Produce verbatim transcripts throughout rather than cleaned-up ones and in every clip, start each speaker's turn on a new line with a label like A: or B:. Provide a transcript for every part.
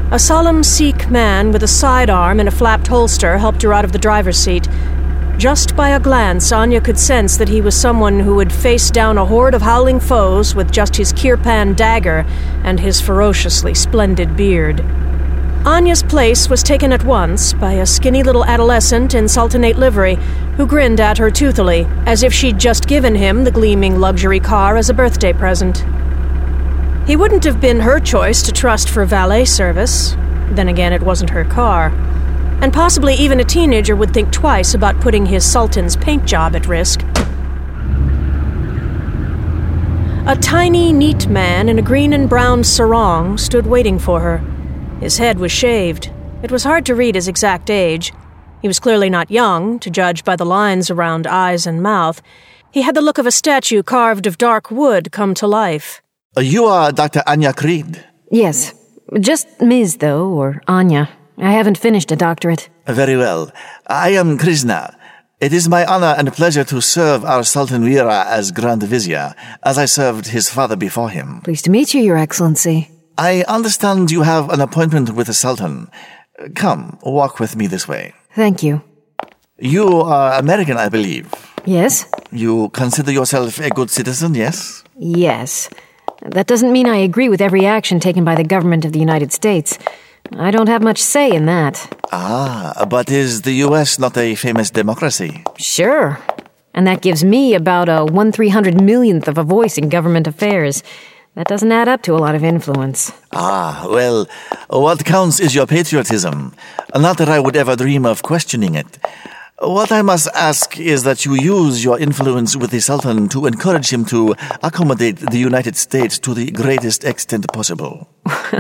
A: A solemn Sikh man with a sidearm and a flapped holster helped her out of the driver's seat. Just by a glance, Anya could sense that he was someone who would face down a horde of howling foes with just his kirpan dagger and his ferociously splendid beard. Anya's place was taken at once by a skinny little adolescent in sultanate livery who grinned at her toothily, as if she'd just given him the gleaming luxury car as a birthday present. He wouldn't have been her choice to trust for valet service. Then again, it wasn't her car. And possibly even a teenager would think twice about putting his sultan's paint job at risk. A tiny, neat man in a green and brown sarong stood waiting for her. His head was shaved. It was hard to read his exact age. He was clearly not young, to judge by the lines around eyes and mouth. He had the look of a statue carved of dark wood come to life.
B: Uh, you are Doctor Anya Creed?
C: Yes. Just Miz, though, or Anya. I haven't finished a doctorate.
B: Very well. I am Krishna. It is my honor and pleasure to serve our Sultan Veera as Grand Vizier, as I served his father before him.
C: Pleased to meet you, Your Excellency.
B: I understand you have an appointment with the Sultan. Come, walk with me this way.
C: Thank you.
B: You are American, I believe.
C: Yes?
B: You consider yourself a good citizen, yes?
C: Yes. That doesn't mean I agree with every action taken by the government of the United States. I don't have much say in that.
B: Ah, but is the U S not a famous democracy?
C: Sure. And that gives me about a one three hundred millionth of a voice in government affairs. That doesn't add up to a lot of influence.
B: Ah, well, what counts is your patriotism. Not that I would ever dream of questioning it. What I must ask is that you use your influence with the Sultan to encourage him to accommodate the United States to the greatest extent possible.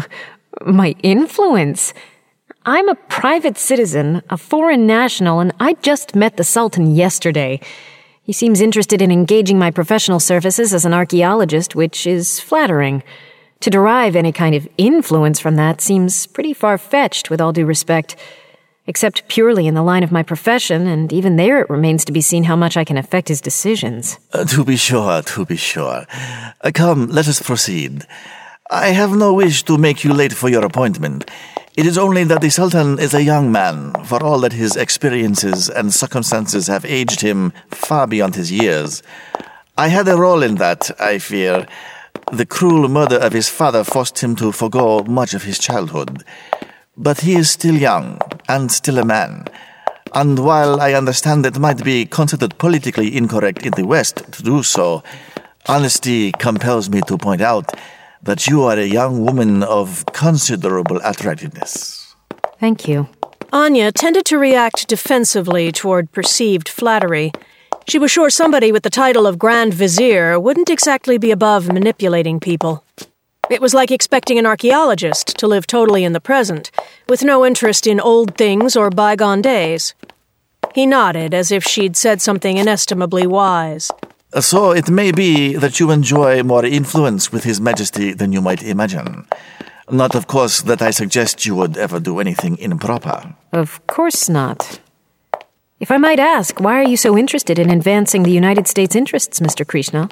C: My influence? I'm a private citizen, a foreign national, and I just met the Sultan yesterday. He seems interested in engaging my professional services as an archaeologist, which is flattering. To derive any kind of influence from that seems pretty far-fetched, with all due respect. Except purely in the line of my profession, and even there it remains to be seen how much I can affect his decisions.
B: Uh, to be sure, to be sure. Uh, come, let us proceed. I have no wish to make you late for your appointment. It is only that the Sultan is a young man, for all that his experiences and circumstances have aged him far beyond his years. I had a role in that, I fear. The cruel murder of his father forced him to forego much of his childhood. But he is still young, and still a man. And while I understand it might be considered politically incorrect in the West to do so, honesty compels me to point out that you are a young woman of considerable attractiveness.
C: Thank you.
A: Anya tended to react defensively toward perceived flattery. She was sure somebody with the title of Grand Vizier wouldn't exactly be above manipulating people. It was like expecting an archaeologist to live totally in the present, with no interest in old things or bygone days. He nodded as if she'd said something inestimably wise.
B: So it may be that you enjoy more influence with His Majesty than you might imagine. Not, of course, that I suggest you would ever do anything improper.
C: Of course not. If I might ask, why are you so interested in advancing the United States' interests, Mister Krishna?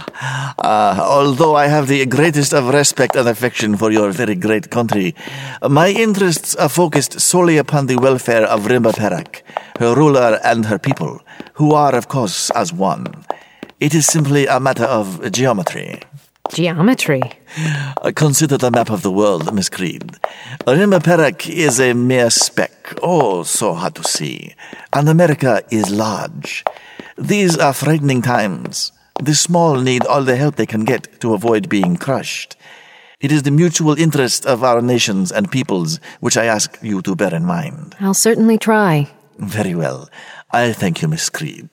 B: uh, although I have the greatest of respect and affection for your very great country, my interests are focused solely upon the welfare of Rimba Perak, her ruler and her people, who are, of course, as one. It is simply a matter of geometry.
C: Geometry?
B: Uh, consider the map of the world, Miss Creed. Rimba Perak is a mere speck, oh, so hard to see, and America is large. These are frightening times. The small need all the help they can get to avoid being crushed. It is the mutual interest of our nations and peoples which I ask you to bear in mind.
C: I'll certainly try.
B: Very well. I thank you, Miss Creed.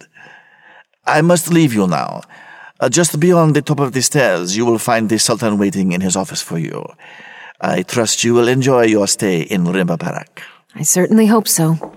B: I must leave you now. Uh, just beyond the top of the stairs, you will find the Sultan waiting in his office for you. I trust you will enjoy your stay in Rimba Perak.
C: I certainly hope so.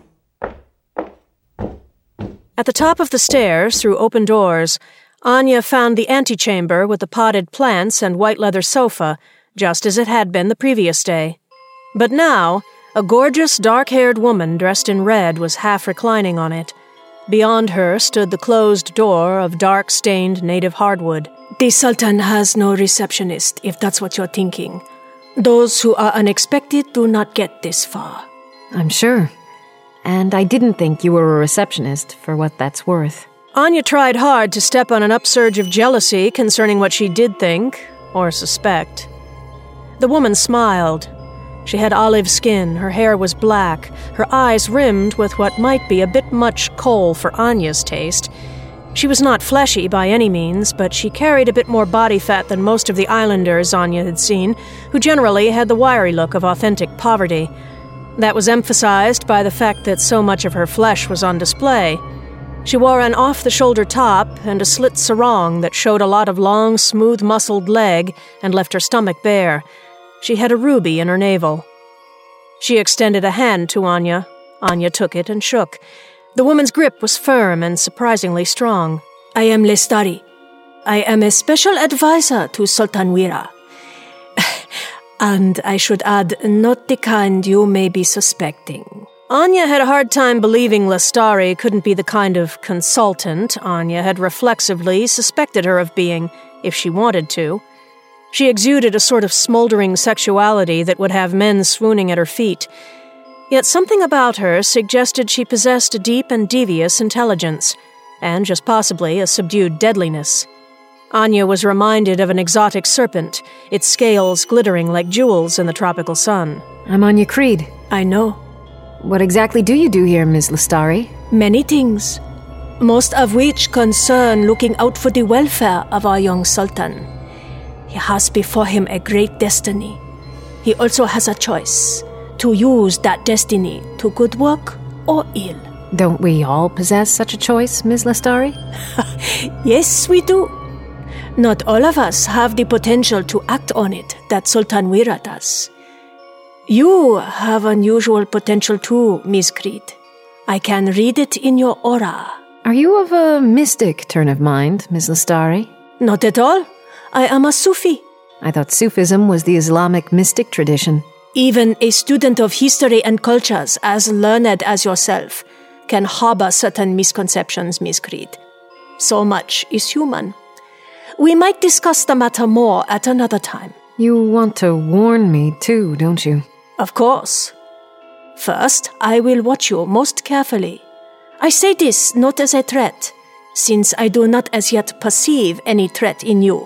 A: At the top of the stairs, through open doors, Anya found the antechamber with the potted plants and white leather sofa, just as it had been the previous day. But now, a gorgeous, dark-haired woman dressed in red was half reclining on it. Beyond her stood the closed door of dark-stained native hardwood.
D: The Sultan has no receptionist, if that's what you're thinking.
A: Those who are unexpected do not get this far.
C: I'm sure. And I didn't think you were a receptionist, for what that's worth.
A: Anya tried hard to step on an upsurge of jealousy concerning what she did think, or suspect. The woman smiled. She had olive skin, her hair was black, her eyes rimmed with what might be a bit much kohl for Anya's taste. She was not fleshy by any means, but she carried a bit more body fat than most of the islanders Anya had seen, who generally had the wiry look of authentic poverty. That was emphasized by the fact that so much of her flesh was on display. She wore an off-the-shoulder top and a slit sarong that showed a lot of long, smooth-muscled leg and left her stomach bare. She had a ruby in her navel. She extended a hand to Anya. Anya took it and shook. The woman's grip was firm and surprisingly strong. I am Lestari. I am a special advisor to Sultan Wira. And I should add, not the kind you may be suspecting. Anya had a hard time believing Lestari couldn't be the kind of consultant Anya had reflexively suspected her of being, if she wanted to. She exuded a sort of smoldering sexuality that would have men swooning at her feet. Yet something about her suggested she possessed a deep and devious intelligence, and just possibly a subdued deadliness. Anya was reminded of an exotic serpent, its scales glittering like jewels in the tropical sun.
C: I'm Anya Creed.
A: I know.
C: What exactly do you do here, Miss Lestari?
A: Many things, most of which concern looking out for the welfare of our young sultan. He has before him a great destiny. He also has a choice, to use that destiny to good work or ill.
C: Don't we all possess such a choice, Miss Lestari?
A: Yes, we do. Not all of us have the potential to act on it that Sultan Wira does. You have unusual potential too, Miss Creed. I can read it in your aura.
C: Are you of a mystic turn of mind, Miss Lestari?
A: Not at all. I am a Sufi.
C: I thought Sufism was the Islamic mystic tradition.
A: Even a student of history and cultures as learned as yourself can harbor certain misconceptions, Miss Creed. So much is human. We might discuss the matter more at another time.
C: You want to warn me too, don't you?
A: Of course. First, I will watch you most carefully. I say this not as a threat, since I do not as yet perceive any threat in you.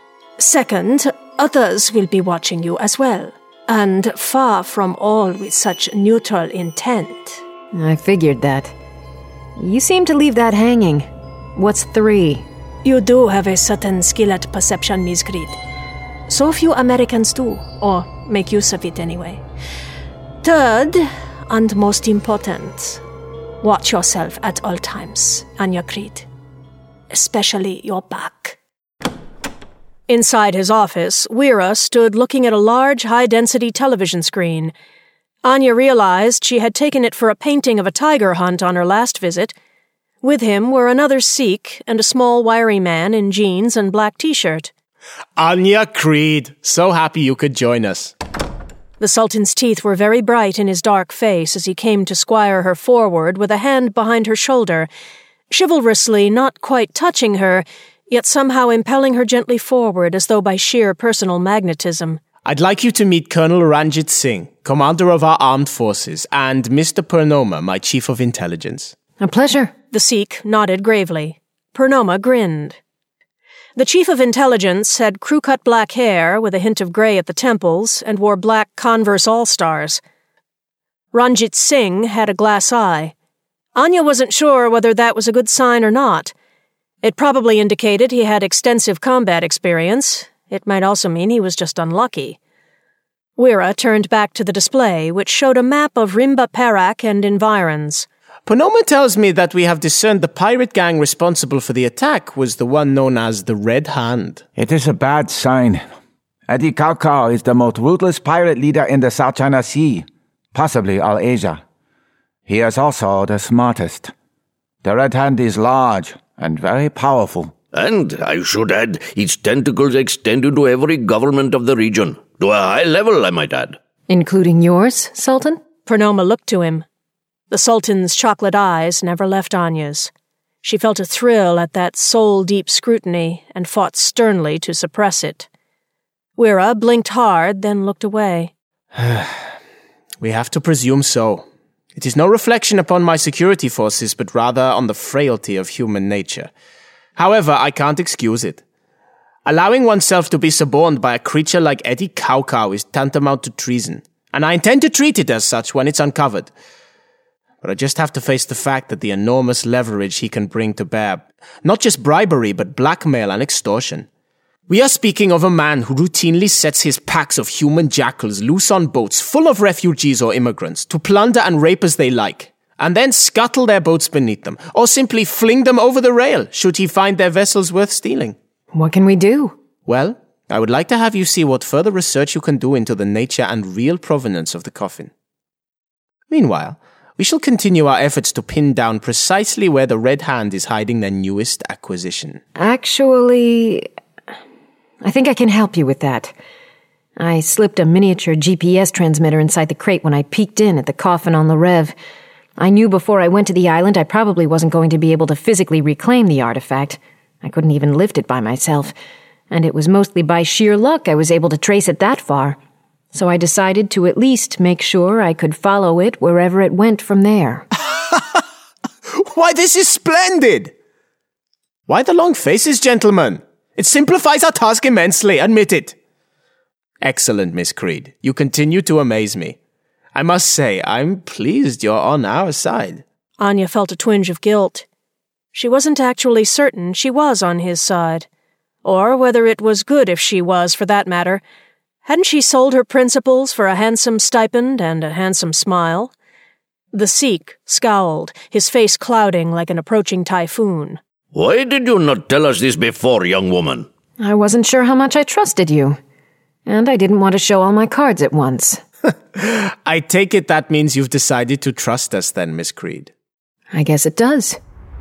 A: Second, others will be watching you as well, and far from all with such neutral intent.
C: I figured that. You seem to leave that hanging. What's three?
A: You do have a certain skill at perception, Miss Creed. So few Americans do, or make use of it anyway. Third, and most important, watch yourself at all times, Anya Creed. Especially your back. Inside his office, Wira stood looking at a large, high-density television screen. Anya realized she had taken it for a painting of a tiger hunt on her last visit. With him were another Sikh and a small, wiry man in jeans and black t-shirt.
D: Anya Creed, so happy you could join us.
A: The Sultan's teeth were very bright in his dark face as he came to squire her forward with a hand behind her shoulder, chivalrously not quite touching her, yet somehow impelling her gently forward as though by sheer personal magnetism.
D: I'd like you to meet Colonel Ranjit Singh, commander of our armed forces, and Mister Purnoma, my chief of intelligence.
C: A pleasure.
A: The Sikh nodded gravely. Purnoma grinned. The chief of intelligence had crew-cut black hair with a hint of gray at the temples and wore black Converse All-Stars. Ranjit Singh had a glass eye. Anya wasn't sure whether that was a good sign or not. It probably indicated he had extensive combat experience. It might also mean he was just unlucky. Wira turned back to the display, which showed a map of Rimba Perak and environs.
D: Purnoma tells me that we have discerned the pirate gang responsible for the attack was the one known as the Red Hand.
E: It is a bad sign. Adi Kaukau is the most ruthless pirate leader in the South China Sea, possibly all Asia. He is also the smartest. The Red Hand is large and very powerful.
F: And, I should add, its tentacles extend into every government of the region, to a high level, I might add.
C: Including yours, Sultan?
A: Purnoma looked to him. The Sultan's chocolate eyes never left Anya's. She felt a thrill at that soul-deep scrutiny and fought sternly to suppress it. Wira blinked hard, then looked away.
D: We have to presume so. It is no reflection upon my security forces, but rather on the frailty of human nature. However, I can't excuse it. Allowing oneself to be suborned by a creature like Eddie Kaukau is tantamount to treason, and I intend to treat it as such when it's uncovered. But I just have to face the fact that the enormous leverage he can bring to bear, not just bribery, but blackmail and extortion. We are speaking of a man who routinely sets his packs of human jackals loose on boats full of refugees or immigrants to plunder and rape as they like, and then scuttle their boats beneath them, or simply fling them over the rail should he find their vessels worth stealing.
C: What can we do?
D: Well, I would like to have you see what further research you can do into the nature and real provenance of the coffin. Meanwhile, we shall continue our efforts to pin down precisely where the Red Hand is hiding their newest acquisition.
C: Actually, I think I can help you with that. I slipped a miniature G P S transmitter inside the crate when I peeked in at the coffin on the Rev. I knew before I went to the island I probably wasn't going to be able to physically reclaim the artifact. I couldn't even lift it by myself, and it was mostly by sheer luck I was able to trace it that far. So I decided to at least make sure I could follow it wherever it went from there.
D: Why, this is splendid! Why the long faces, gentlemen? It simplifies our task immensely, admit it. Excellent, Miss Creed. You continue to amaze me. I must say, I'm pleased you're on our side.
A: Anya felt a twinge of guilt. She wasn't actually certain she was on his side, or whether it was good if she was, for that matter. Hadn't she sold her principles for a handsome stipend and a handsome smile? The Sikh scowled, his face clouding like an approaching typhoon.
F: Why did you not tell us this before, young woman?
C: I wasn't sure how much I trusted you, and I didn't want to show all my cards at once.
D: I take it that means you've decided to trust us then, Miss Creed.
C: I guess it does.